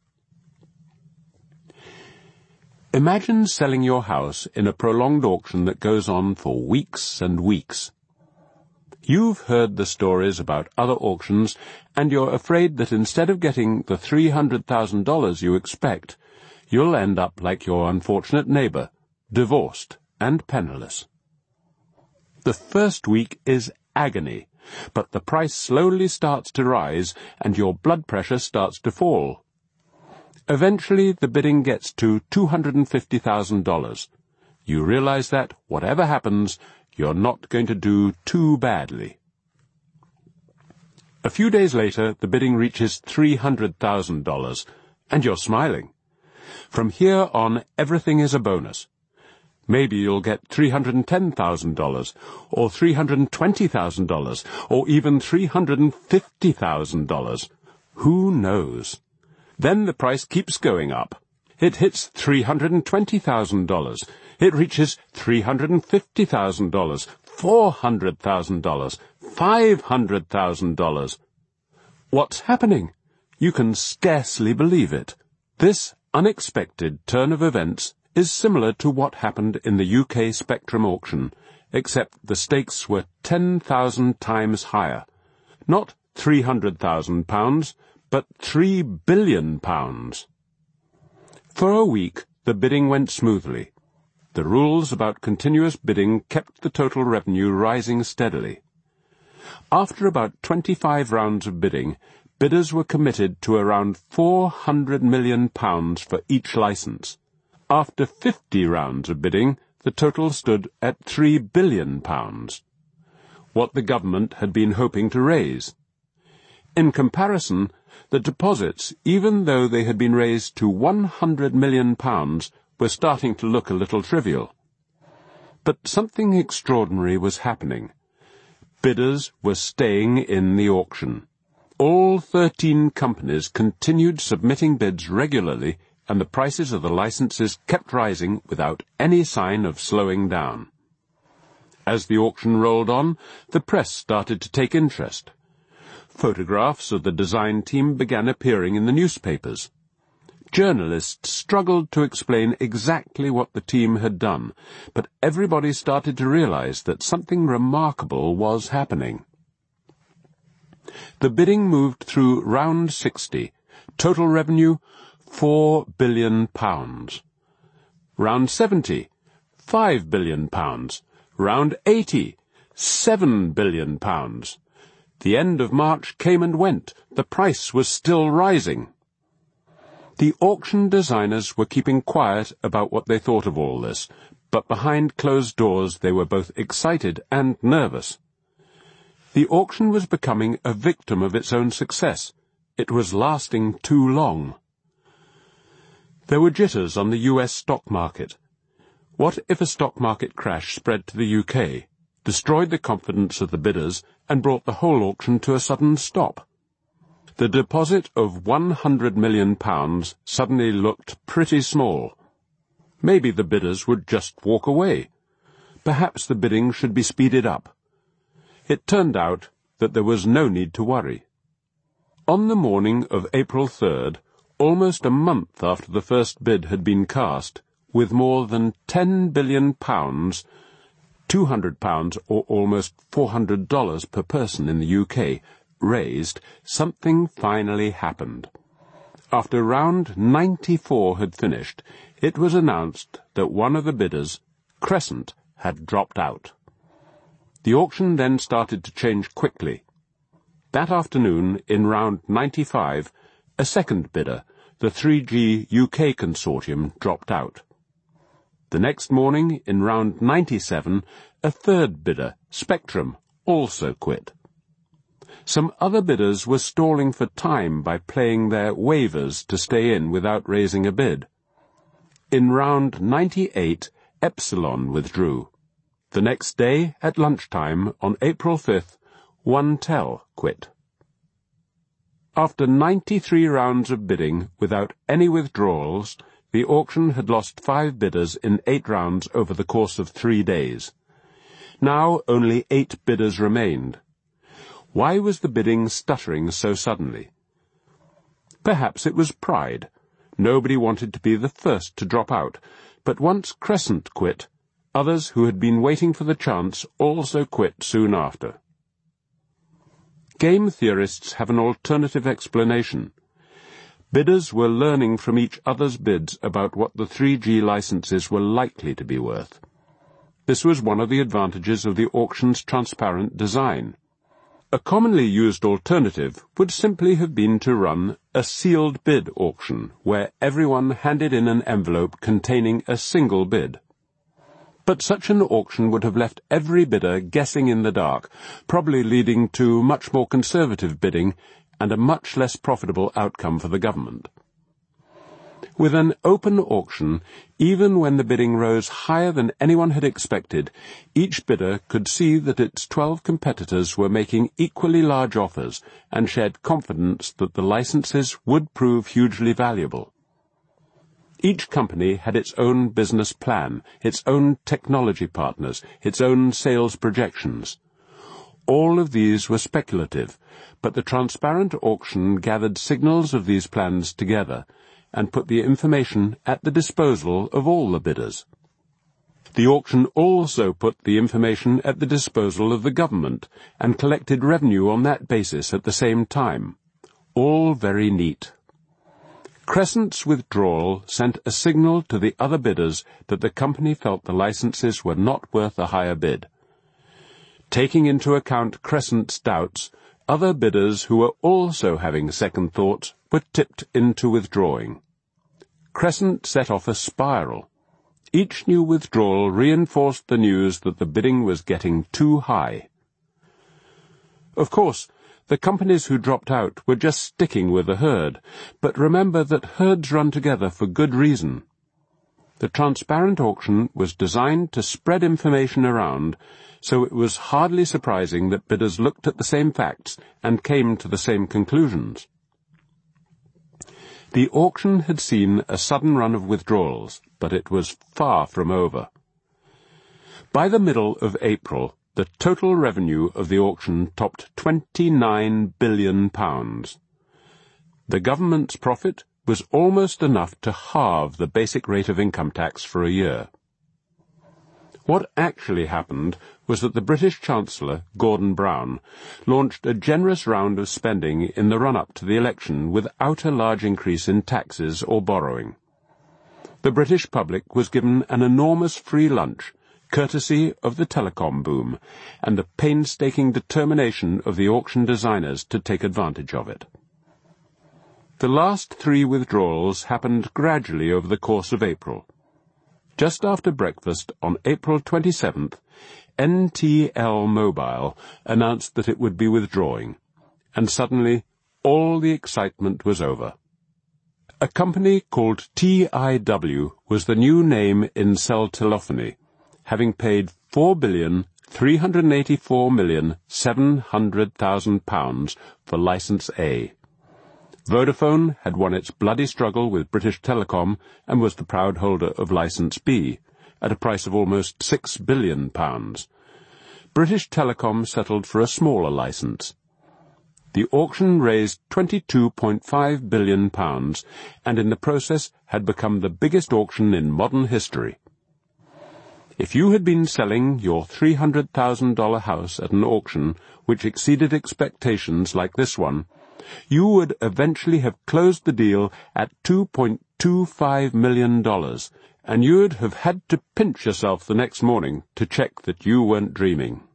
[SPEAKER 1] Imagine selling your house in a prolonged auction that goes on for weeks and weeks. You've heard the stories about other auctions, and you're afraid that instead of getting the three hundred thousand dollars you expect, you'll end up like your unfortunate neighbor, divorced and penniless. The first week is agony, but the price slowly starts to rise and your blood pressure starts to fall. Eventually, the bidding gets to two hundred fifty thousand dollars. You realize that, whatever happens, you're not going to do too badly. A few days later, the bidding reaches three hundred thousand dollars, and you're smiling. From here on, everything is a bonus. Maybe you'll get three hundred ten thousand dollars, or three hundred twenty thousand dollars, or even three hundred fifty thousand dollars. Who knows? Then the price keeps going up. It hits three hundred twenty thousand dollars. It reaches three hundred fifty thousand dollars, four hundred thousand dollars, five hundred thousand dollars. What's happening? You can scarcely believe it. This unexpected turn of events is similar to what happened in the U K Spectrum auction, except the stakes were ten thousand times higher. Not three hundred thousand pounds, but three billion pounds. For a week, the bidding went smoothly. The rules about continuous bidding kept the total revenue rising steadily. After about twenty-five rounds of bidding, bidders were committed to around four hundred million pounds for each license. After fifty rounds of bidding, the total stood at three billion pounds, what the government had been hoping to raise. In comparison, the deposits, even though they had been raised to one hundred million pounds, were starting to look a little trivial. But something extraordinary was happening. Bidders were staying in the auction. All thirteen companies continued submitting bids regularly, and the prices of the licenses kept rising without any sign of slowing down. As the auction rolled on, the press started to take interest. Photographs of the design team began appearing in the newspapers. Journalists struggled to explain exactly what the team had done, but everybody started to realize that something remarkable was happening. The bidding moved through round sixty. Total revenue, four billion pounds. Round seventy, five billion pounds. Round eighty, seven billion pounds. The end of March came and went. The price was still rising. The auction designers were keeping quiet about what they thought of all this, but behind closed doors they were both excited and nervous. The auction was becoming a victim of its own success. It was lasting too long. There were jitters on the U S stock market. What if a stock market crash spread to the U K, destroyed the confidence of the bidders, and brought the whole auction to a sudden stop? The deposit of one hundred million pounds suddenly looked pretty small. Maybe the bidders would just walk away. Perhaps the bidding should be speeded up. It turned out that there was no need to worry. On the morning of April third, almost a month after the first bid had been cast, with more than ten billion pounds, two hundred pounds or almost four hundred dollars per person in the U K, raised, something finally happened. After round ninety-four had finished, it was announced that one of the bidders, Crescent, had dropped out. The auction then started to change quickly. That afternoon, in round ninety-five, a second bidder, the three G U K consortium, dropped out. The next morning, in round ninety-seven, a third bidder, Spectrum, also quit. Some other bidders were stalling for time by playing their waivers to stay in without raising a bid. In round ninety-eight, Epsilon withdrew. The next day, at lunchtime, on April fifth, OneTel quit. After ninety-three rounds of bidding without any withdrawals, the auction had lost five bidders in eight rounds over the course of three days. Now only eight bidders remained. Why was the bidding stuttering so suddenly? Perhaps it was pride. Nobody wanted to be the first to drop out, but once Crescent quit, others who had been waiting for the chance also quit soon after. game theorists have an alternative explanation. Bidders were learning from each other's bids about what the three G licenses were likely to be worth. This was one of the advantages of the auction's transparent design. A commonly used alternative would simply have been to run a sealed bid auction, where everyone handed in an envelope containing a single bid. But such an auction would have left every bidder guessing in the dark, probably leading to much more conservative bidding and a much less profitable outcome for the government. With an open auction, even when the bidding rose higher than anyone had expected, each bidder could see that its twelve competitors were making equally large offers and shared confidence that the licenses would prove hugely valuable. Each company had its own business plan, its own technology partners, its own sales projections. All of these were speculative, but the transparent auction gathered signals of these plans together and put the information at the disposal of all the bidders. The auction also put the information at the disposal of the government and collected revenue on that basis at the same time. All very neat. Crescent's withdrawal sent a signal to the other bidders that the company felt the licenses were not worth a higher bid. Taking into account Crescent's doubts, other bidders who were also having second thoughts were tipped into withdrawing. Crescent set off a spiral. Each new withdrawal reinforced the news that the bidding was getting too high. Of course, the companies who dropped out were just sticking with the herd, but remember that herds run together for good reason. The transparent auction was designed to spread information around, so it was hardly surprising that bidders looked at the same facts and came to the same conclusions. The auction had seen a sudden run of withdrawals, but it was far from over. By the middle of April, the total revenue of the auction topped twenty-nine billion pounds. The government's profit was almost enough to halve the basic rate of income tax for a year. What actually happened was that the British Chancellor, Gordon Brown, launched a generous round of spending in the run-up to the election without a large increase in taxes or borrowing. The British public was given an enormous free lunch, courtesy of the telecom boom, and the painstaking determination of the auction designers to take advantage of it. The last three withdrawals happened gradually over the course of April. Just after breakfast on April twenty-seventh, N T L Mobile announced that it would be withdrawing, and suddenly all the excitement was over. A company called T I W was the new name in cell telephony, having paid four billion three hundred eighty-four million seven hundred thousand pounds for Licence A. Vodafone had won its bloody struggle with British Telecom and was the proud holder of Licence B, at a price of almost six billion pounds. British Telecom settled for a smaller licence. The auction raised twenty-two point five billion pounds, and in the process had become the biggest auction in modern history. If you had been selling your three hundred thousand dollars house at an auction which exceeded expectations like this one, you would eventually have closed the deal at two point two five million dollars, and you'd have had to pinch yourself the next morning to check that you weren't dreaming.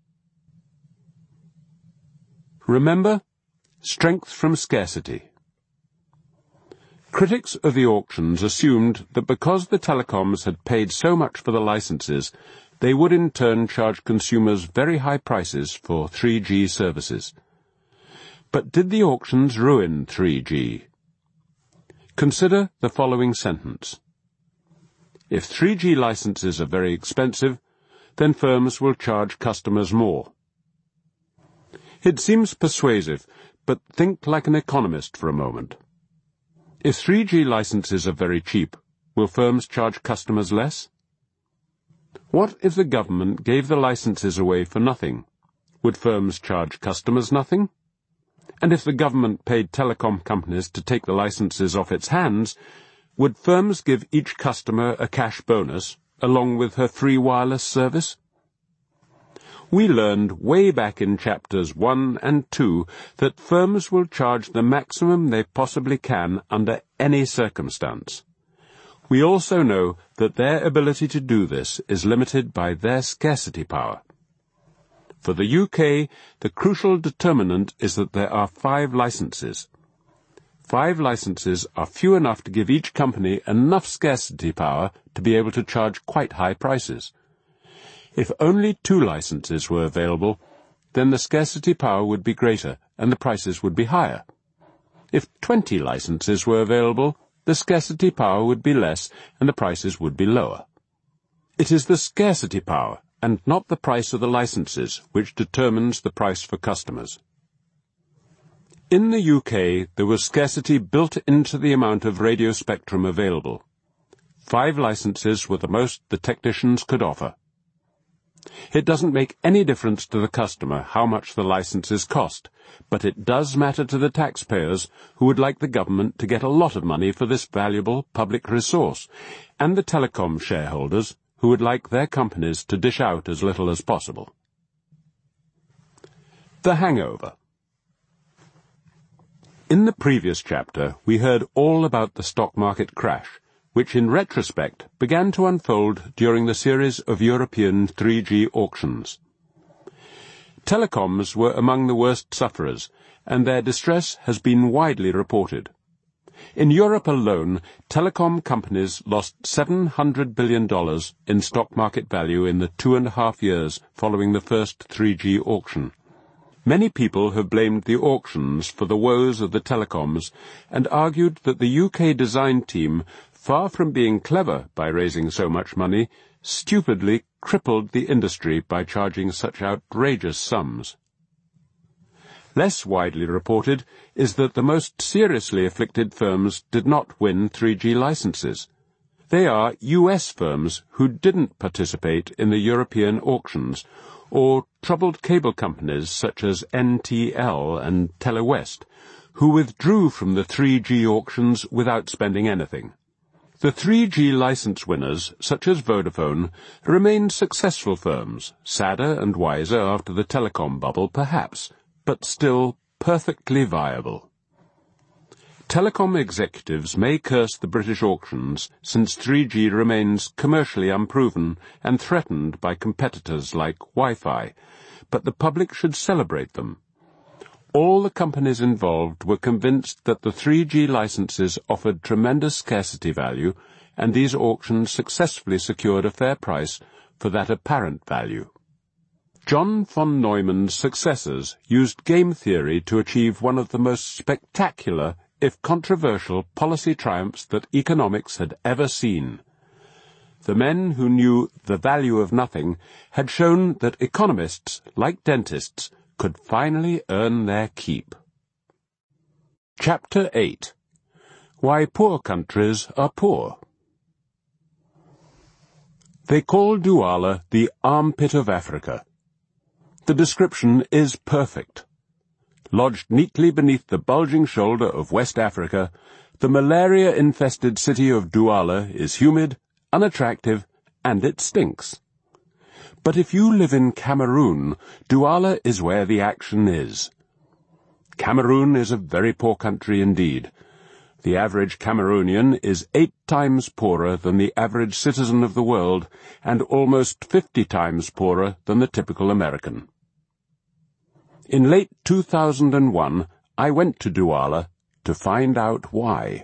[SPEAKER 1] Remember, strength from scarcity. Critics of the auctions assumed that because the telecoms had paid so much for the licenses, they would in turn charge consumers very high prices for three G services. But did the auctions ruin three G? Consider the following sentence. If three G licenses are very expensive, then firms will charge customers more. It seems persuasive, but think like an economist for a moment. If three G licenses are very cheap, will firms charge customers less? What if the government gave the licenses away for nothing? Would firms charge customers nothing? And if the government paid telecom companies to take the licenses off its hands, would firms give each customer a cash bonus, along with her free wireless service? We learned way back in chapters one and two that firms will charge the maximum they possibly can under any circumstance. We also know that their ability to do this is limited by their scarcity power. For the U K, the crucial determinant is that there are five licenses. Five licenses are few enough to give each company enough scarcity power to be able to charge quite high prices. If only two licenses were available, then the scarcity power would be greater and the prices would be higher. If twenty licenses were available, the scarcity power would be less and the prices would be lower. It is the scarcity power, and not the price of the licenses, which determines the price for customers. In the U K, there was scarcity built into the amount of radio spectrum available. Five licenses were the most the technicians could offer. It doesn't make any difference to the customer how much the licenses cost, but it does matter to the taxpayers who would like the government to get a lot of money for this valuable public resource, and the telecom shareholders who would like their companies to dish out as little as possible. The hangover. In the previous chapter, we heard all about the stock market crash, which in retrospect began to unfold during the series of European three G auctions. Telecoms were among the worst sufferers, and their distress has been widely reported. In Europe alone, telecom companies lost seven hundred billion dollars in stock market value in the two and a half years following the first three G auction. Many people have blamed the auctions for the woes of the telecoms and argued that the U K design team, far from being clever by raising so much money, stupidly crippled the industry by charging such outrageous sums. Less widely reported is that the most seriously afflicted firms did not win three G licenses. They are U S firms who didn't participate in the European auctions, or troubled cable companies such as N T L and Telewest, who withdrew from the three G auctions without spending anything. The three G license winners, such as Vodafone, remained successful firms, sadder and wiser after the telecom bubble, perhaps, but still perfectly viable. Telecom executives may curse the British auctions since three G remains commercially unproven and threatened by competitors like Wi-Fi, but the public should celebrate them. All the companies involved were convinced that the three G licenses offered tremendous scarcity value, and these auctions successfully secured a fair price for that apparent value. John von Neumann's successors used game theory to achieve one of the most spectacular, if controversial, policy triumphs that economics had ever seen. The men who knew the value of nothing had shown that economists, like dentists, could finally earn their keep. Chapter eight. Why Poor Countries Are Poor. They call Douala the armpit of Africa. The description is perfect. Lodged neatly beneath the bulging shoulder of West Africa, the malaria-infested city of Douala is humid, unattractive, and it stinks. But if you live in Cameroon, Douala is where the action is. Cameroon is a very poor country indeed. The average Cameroonian is eight times poorer than the average citizen of the world, and almost fifty times poorer than the typical American. In late two thousand one, I went to Douala to find out why.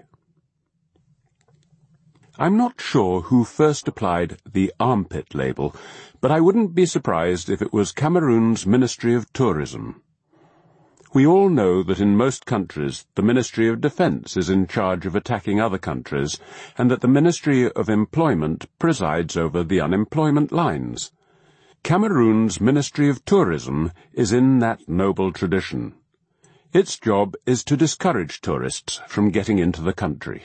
[SPEAKER 1] I'm not sure who first applied the armpit label, but I wouldn't be surprised if it was Cameroon's Ministry of Tourism. We all know that in most countries the Ministry of Defence is in charge of attacking other countries, and that the Ministry of Employment presides over the unemployment lines. Cameroon's Ministry of Tourism is in that noble tradition. Its job is to discourage tourists from getting into the country.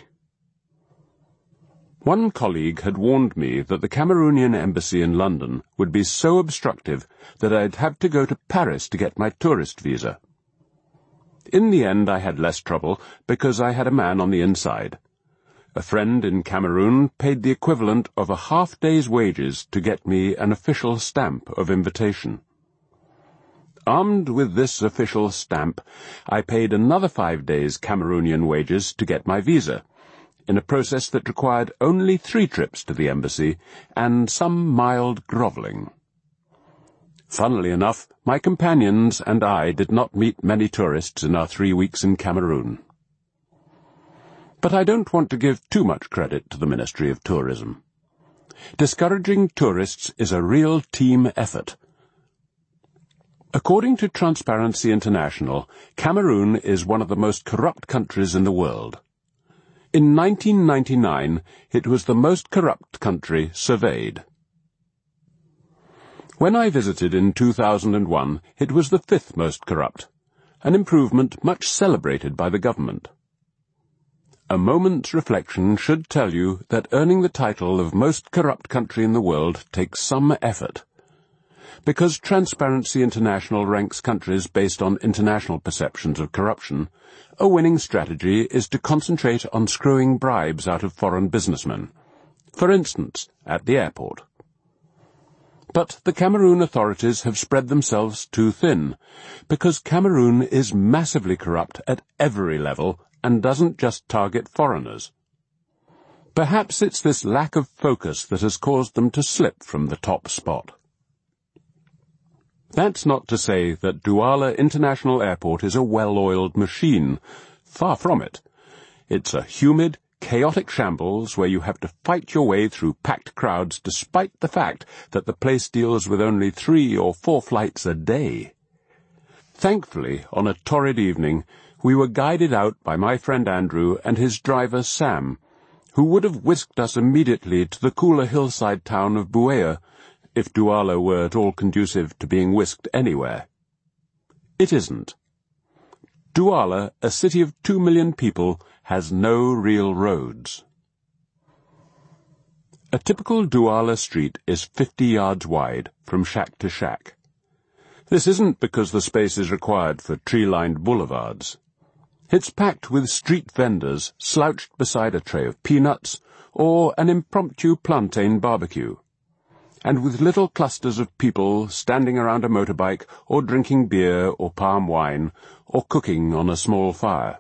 [SPEAKER 1] One colleague had warned me that the Cameroonian embassy in London would be so obstructive that I'd have to go to Paris to get my tourist visa. In the end, I had less trouble because I had a man on the inside. A friend in Cameroon paid the equivalent of a half-day's wages to get me an official stamp of invitation. Armed with this official stamp, I paid another five days' Cameroonian wages to get my visa, in a process that required only three trips to the embassy and some mild grovelling. Funnily enough, my companions and I did not meet many tourists in our three weeks in Cameroon. But I don't want to give too much credit to the Ministry of Tourism. Discouraging tourists is a real team effort. According to Transparency International, Cameroon is one of the most corrupt countries in the world. In nineteen ninety-nine, it was the most corrupt country surveyed. When I visited in two thousand one, it was the fifth most corrupt, an improvement much celebrated by the government. A moment's reflection should tell you that earning the title of most corrupt country in the world takes some effort. Because Transparency International ranks countries based on international perceptions of corruption, a winning strategy is to concentrate on screwing bribes out of foreign businessmen, for instance, at the airport. But the Cameroon authorities have spread themselves too thin, because Cameroon is massively corrupt at every level and doesn't just target foreigners. Perhaps it's this lack of focus that has caused them to slip from the top spot. That's not to say that Douala International Airport is a well-oiled machine. Far from it. It's a humid, chaotic shambles where you have to fight your way through packed crowds despite the fact that the place deals with only three or four flights a day. Thankfully, on a torrid evening, we were guided out by my friend Andrew and his driver Sam, who would have whisked us immediately to the cooler hillside town of Buea, if Douala were at all conducive to being whisked anywhere. It isn't. Douala, a city of two million people, has no real roads. A typical Douala street is fifty yards wide, from shack to shack. This isn't because the space is required for tree-lined boulevards. It's packed with street vendors slouched beside a tray of peanuts or an impromptu plantain barbecue, and with little clusters of people standing around a motorbike or drinking beer or palm wine or cooking on a small fire.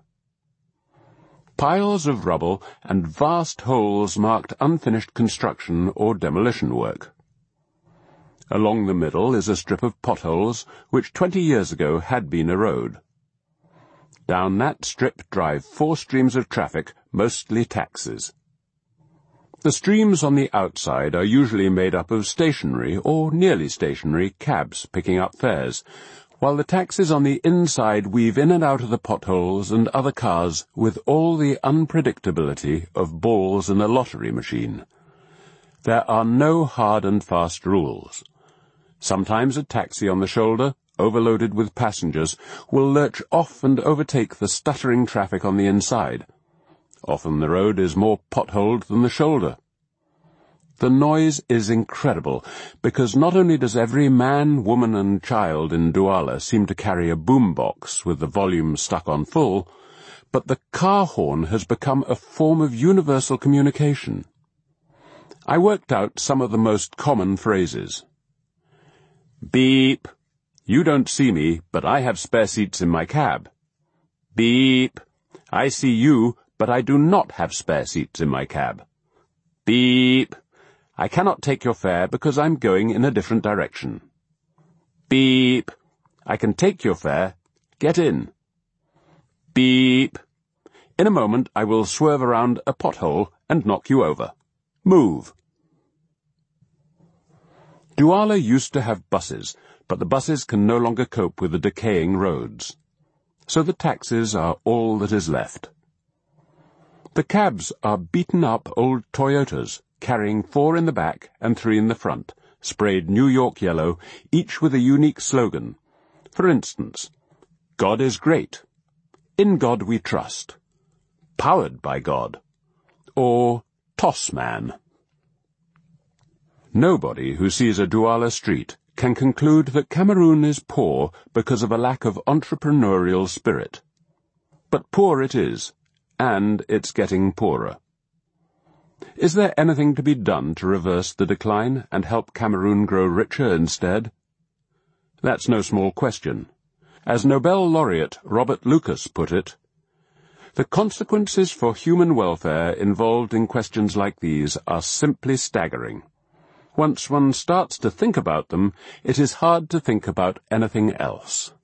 [SPEAKER 1] Piles of rubble and vast holes marked unfinished construction or demolition work. Along the middle is a strip of potholes which twenty years ago had been a road. Down that strip drive four streams of traffic, mostly taxis. The streams on the outside are usually made up of stationary or nearly stationary cabs picking up fares, while the taxis on the inside weave in and out of the potholes and other cars with all the unpredictability of balls in a lottery machine. There are no hard and fast rules. Sometimes a taxi on the shoulder, overloaded with passengers, will lurch off and overtake the stuttering traffic on the inside. Often the road is more potholed than the shoulder. The noise is incredible, because not only does every man, woman and child in Douala seem to carry a boombox with the volume stuck on full, but the car horn has become a form of universal communication. I worked out some of the most common phrases. Beep. You don't see me, but I have spare seats in my cab. Beep. I see you, but I do not have spare seats in my cab. Beep. I cannot take your fare because I'm going in a different direction. Beep. I can take your fare. Get in. Beep. In a moment I will swerve around a pothole and knock you over. Move. Douala used to have buses, but the buses can no longer cope with the decaying roads. So the taxis are all that is left. The cabs are beaten-up old Toyotas, carrying four in the back and three in the front, sprayed New York yellow, each with a unique slogan. For instance, God is great, In God we trust, Powered by God, or Toss Man. Nobody who sees a Douala street can conclude that Cameroon is poor because of a lack of entrepreneurial spirit. But poor it is, and it's getting poorer. Is there anything to be done to reverse the decline and help Cameroon grow richer instead? That's no small question. As Nobel laureate Robert Lucas put it, "The consequences for human welfare involved in questions like these are simply staggering. Once one starts to think about them, it is hard to think about anything else."